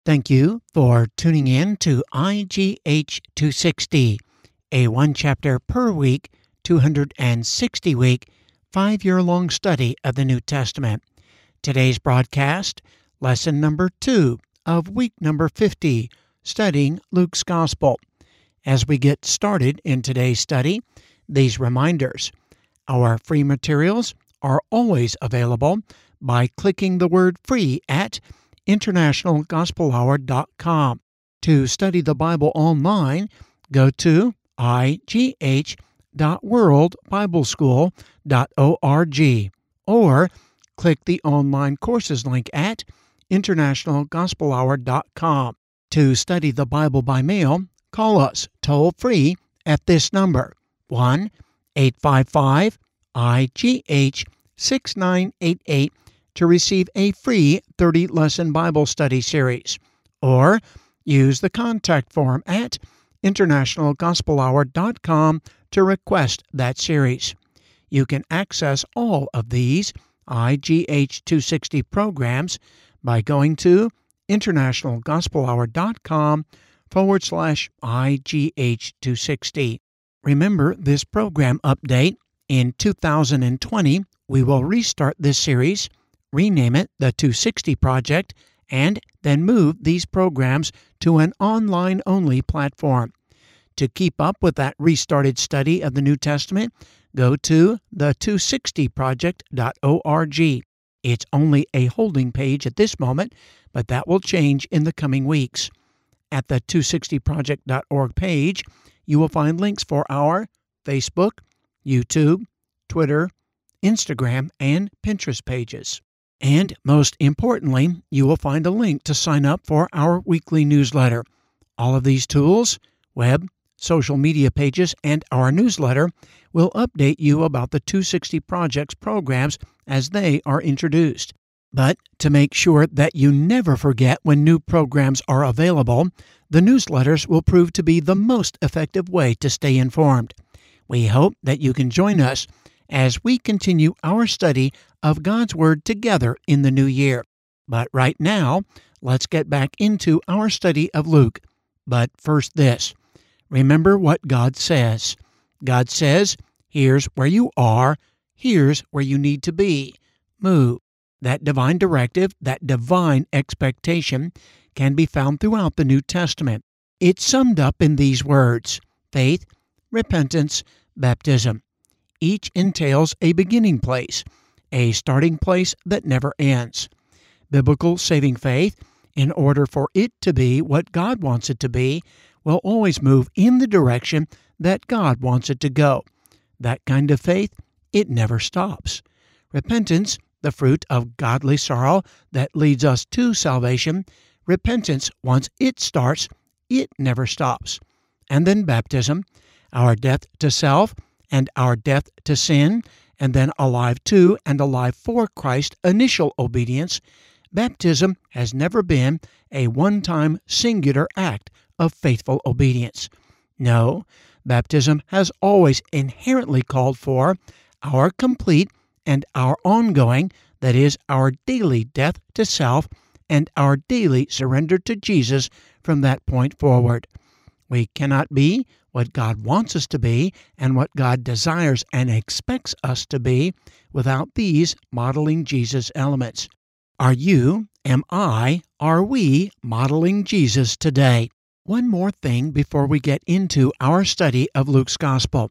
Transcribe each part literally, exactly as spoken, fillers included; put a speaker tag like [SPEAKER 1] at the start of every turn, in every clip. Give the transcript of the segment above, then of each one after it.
[SPEAKER 1] Thank you for tuning in to I G H two sixty, a one chapter per week, two hundred sixty week, five-year-long study of the New Testament. Today's broadcast, lesson number two of week number fifty, studying Luke's Gospel. As we get started in today's study, these reminders. Our free materials are always available by clicking the word free at international gospel hour dot com. To study the Bible online, go to i g h dot world bible school dot org or click the online courses link at international gospel hour dot com. To study the Bible by mail, call us toll-free at this number, one eight five five I G H six nine eight eight, to receive a free thirty-lesson Bible study series, or use the contact form at international gospel hour dot com to request that series. You can access all of these I G H two sixty programs by going to international gospel hour dot com forward slash I G H two sixty. Remember this program update. In two thousand twenty, we will restart this series, rename it the two sixty Project, and then move these programs to an online-only platform. To keep up with that restarted study of the New Testament, go to the two sixty project dot org. It's only a holding page at this moment, but that will change in the coming weeks. At the two sixty project dot org page, you will find links for our Facebook, YouTube, Twitter, Instagram, and Pinterest pages. And most importantly, you will find a link to sign up for our weekly newsletter. All of these tools, web, social media pages, and our newsletter will update you about the two sixty Project's programs as they are introduced. But to make sure that you never forget when new programs are available, the newsletters will prove to be the most effective way to stay informed. We hope that you can join us as we continue our study of God's Word together in the new year. But right now, let's get back into our study of Luke. But first this, remember what God says. God says, here's where you are, here's where you need to be. Move. That divine directive, that divine expectation can be found throughout the New Testament. It's summed up in these words: faith, repentance, baptism. Each entails a beginning place, a starting place that never ends. Biblical saving faith, in order for it to be what God wants it to be, will always move in the direction that God wants it to go. That kind of faith, it never stops. Repentance, the fruit of godly sorrow that leads us to salvation, repentance, once it starts, it never stops. And then baptism, our death to self and our death to sin, and then alive to and alive for Christ's initial obedience. Baptism has never been a one-time singular act of faithful obedience. No, baptism has always inherently called for our complete and our ongoing, that is, our daily death to self and our daily surrender to Jesus from that point forward. We cannot be what God wants us to be and what God desires and expects us to be without these modeling Jesus elements. Are you, am I, are we modeling Jesus today? One more thing before we get into our study of Luke's Gospel.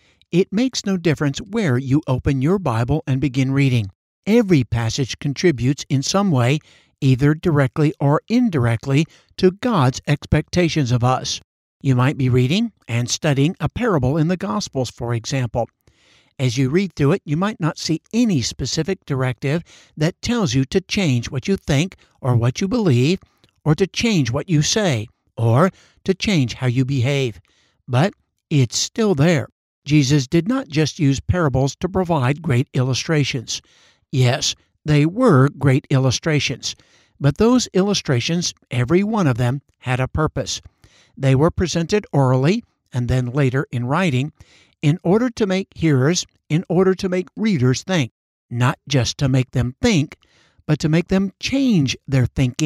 [SPEAKER 1] It makes no difference where you open your Bible and begin reading. Every passage contributes in some way, either directly or indirectly, to God's expectations of us. You might be reading and studying a parable in the Gospels, for example. As you read through it, you might not see any specific directive that tells you to change what you think or what you believe, or to change what you say, or to change how you behave. But it's still there. Jesus did not just use parables to provide great illustrations. Yes, they were great illustrations, but those illustrations, every one of them, had a purpose. They were presented orally and then later in writing in order to make hearers, in order to make readers think, not just to make them think, but to make them change their thinking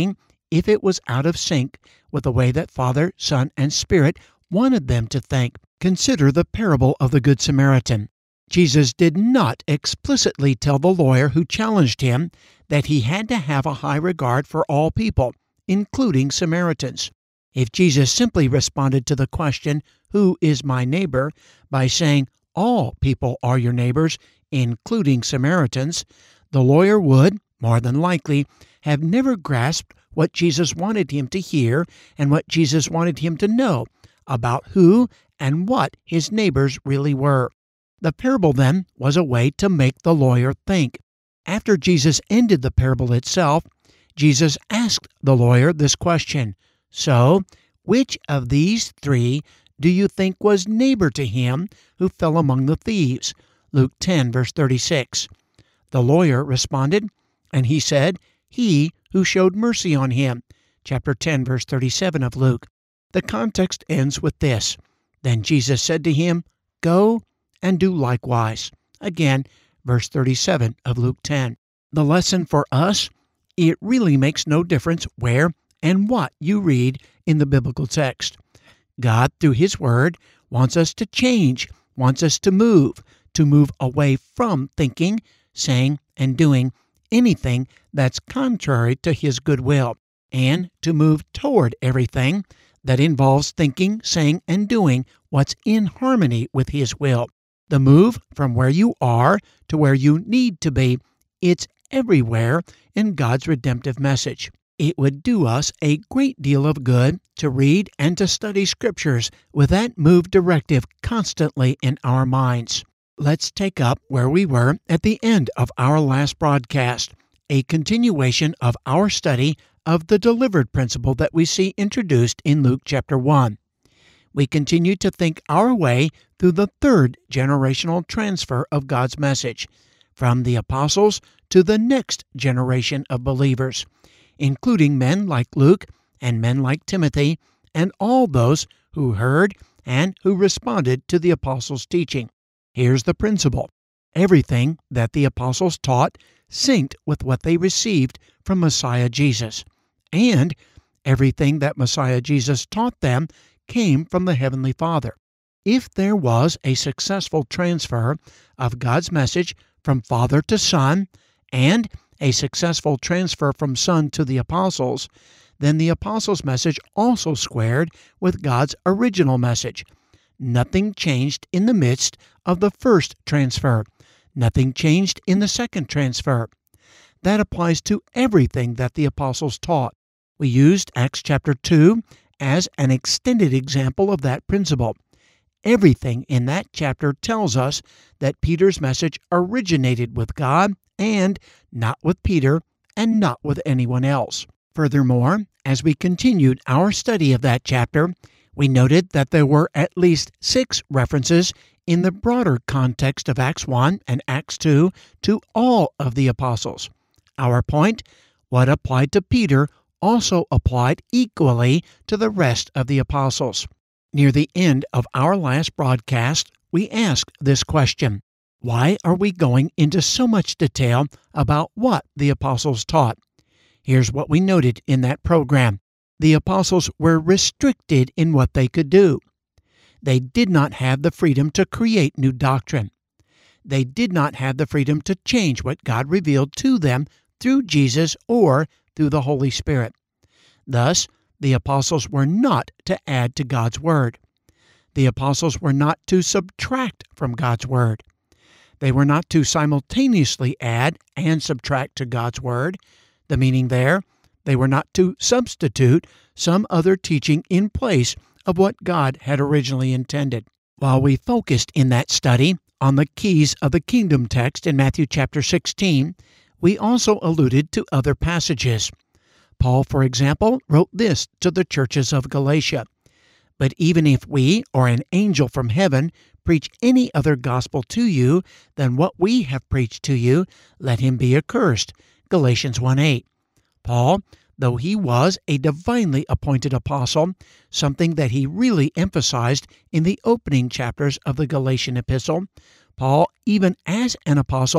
[SPEAKER 1] if it was out of sync with the way that Father, Son, and Spirit wanted them to think. Consider the parable of the Good Samaritan. Jesus did not explicitly tell the lawyer who challenged him that he had to have a high regard for all people, including Samaritans. If Jesus simply responded to the question, "Who is my neighbor?" by saying, "All people are your neighbors, including Samaritans," the lawyer would, more than likely, have never grasped what Jesus wanted him to hear and what Jesus wanted him to know about who and what his neighbors really were. The parable, then, was a way to make the lawyer think. After Jesus ended the parable itself, Jesus asked the lawyer this question: "So, which of these three do you think was neighbor to him who fell among the thieves?" Luke ten, verse thirty-six. The lawyer responded, and he said, "He who showed mercy on him." Chapter ten, verse thirty-seven of Luke. The context ends with this: "Then Jesus said to him, 'Go and do likewise.'" Again, verse thirty-seven of Luke ten. The lesson for us: it really makes no difference where and what you read in the biblical text. God, through His Word, wants us to change, wants us to move, to move away from thinking, saying, and doing anything that's contrary to His good will, and to move toward everything that involves thinking, saying, and doing what's in harmony with His will. The move from where you are to where you need to be, it's everywhere in God's redemptive message. It would do us a great deal of good to read and to study Scriptures with that move directive constantly in our minds. Let's take up where we were at the end of our last broadcast, a continuation of our study of the delivered principle that we see introduced in Luke chapter one. We continue to think our way through the third generational transfer of God's message, from the apostles to the next generation of believers, including men like Luke and men like Timothy, and all those who heard and who responded to the apostles' teaching. Here's the principle: everything that the apostles taught synced with what they received from Messiah Jesus, and everything that Messiah Jesus taught them came from the Heavenly Father. If there was a successful transfer of God's message from Father to Son, and a successful transfer from Son to the apostles, then the apostles' message also squared with God's original message. Nothing changed in the midst of the first transfer. Nothing changed in the second transfer. That applies to everything that the apostles taught. We used Acts chapter two as an extended example of that principle. Everything in that chapter tells us that Peter's message originated with God and not with Peter and not with anyone else. Furthermore, as we continued our study of that chapter, we noted that there were at least six references in the broader context of Acts one and Acts two to all of the apostles. Our point: what applied to Peter also applied equally to the rest of the apostles. Near the end of our last broadcast, we asked this question: why are we going into so much detail about what the apostles taught? Here's what we noted in that program. The apostles were restricted in what they could do. They did not have the freedom to create new doctrine. They did not have the freedom to change what God revealed to them through Jesus or through the Holy Spirit. Thus, the apostles were not to add to God's Word. The apostles were not to subtract from God's Word. They were not to simultaneously add and subtract to God's Word. The meaning there: they were not to substitute some other teaching in place of what God had originally intended. While we focused in that study on the keys of the kingdom text in Matthew chapter sixteen, we also alluded to other passages. Paul, for example, wrote this to the churches of Galatia: "But even if we or an angel from heaven preach any other gospel to you than what we have preached to you, let him be accursed." Galatians one eight. Paul, though he was a divinely appointed apostle, something that he really emphasized in the opening chapters of the Galatian epistle, Paul, even as an apostle,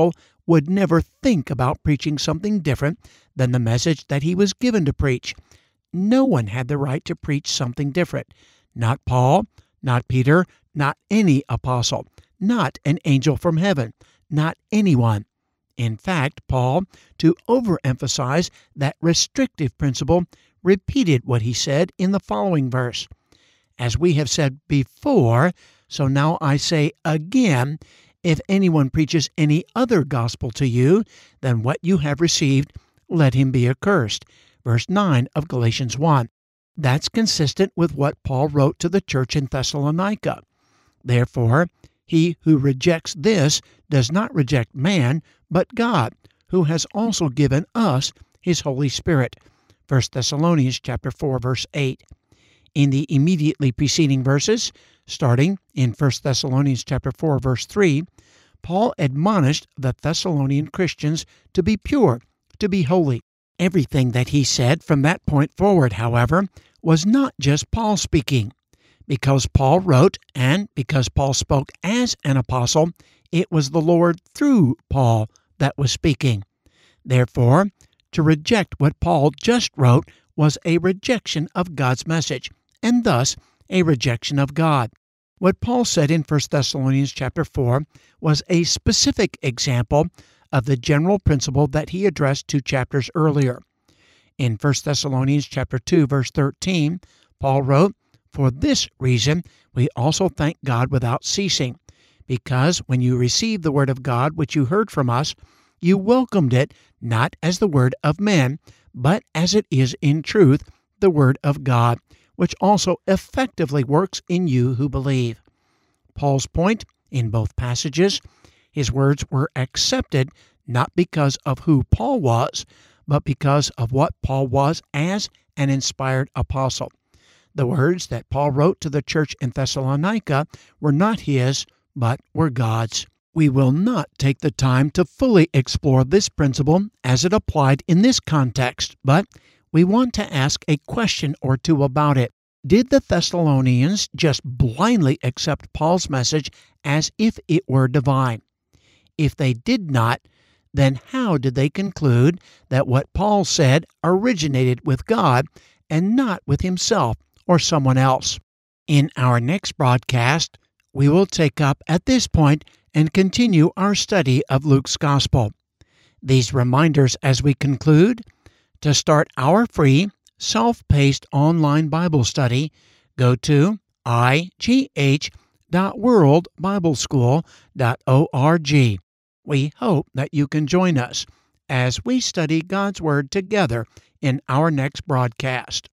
[SPEAKER 1] would never think about preaching something different than the message that he was given to preach. No one had the right to preach something different. Not Paul, not Peter, not any apostle, not an angel from heaven, not anyone. In fact, Paul, to overemphasize that restrictive principle, repeated what he said in the following verse. As we have said before, so now I say again, if anyone preaches any other gospel to you than what you have received, let him be accursed. Verse nine of Galatians one. That's consistent with what Paul wrote to the church in Thessalonica. Therefore, he who rejects this does not reject man, but God, who has also given us his Holy Spirit. First Thessalonians chapter four, verse eight. In the immediately preceding verses, starting in First Thessalonians chapter four, verse three, Paul admonished the Thessalonian Christians to be pure, to be holy. Everything that he said from that point forward, however, was not just Paul speaking. Because Paul wrote and because Paul spoke as an apostle, it was the Lord through Paul that was speaking. Therefore, to reject what Paul just wrote was a rejection of God's message, and thus a rejection of God. What Paul said in First Thessalonians chapter four was a specific example of the general principle that he addressed two chapters earlier. In First Thessalonians chapter two, verse thirteen, Paul wrote, "For this reason we also thank God without ceasing, because when you received the word of God which you heard from us, you welcomed it not as the word of men, but as it is in truth the word of God, which also effectively works in you who believe." Paul's point in both passages, his words were accepted not because of who Paul was, but because of what Paul was as an inspired apostle. The words that Paul wrote to the church in Thessalonica were not his, but were God's. We will not take the time to fully explore this principle as it applied in this context, but we want to ask a question or two about it. Did the Thessalonians just blindly accept Paul's message as if it were divine? If they did not, then how did they conclude that what Paul said originated with God and not with himself or someone else? In our next broadcast, we will take up at this point and continue our study of Luke's Gospel. These reminders as we conclude: to start our free, self-paced online Bible study, go to i g h dot world bible school dot org. We hope that you can join us as we study God's Word together in our next broadcast.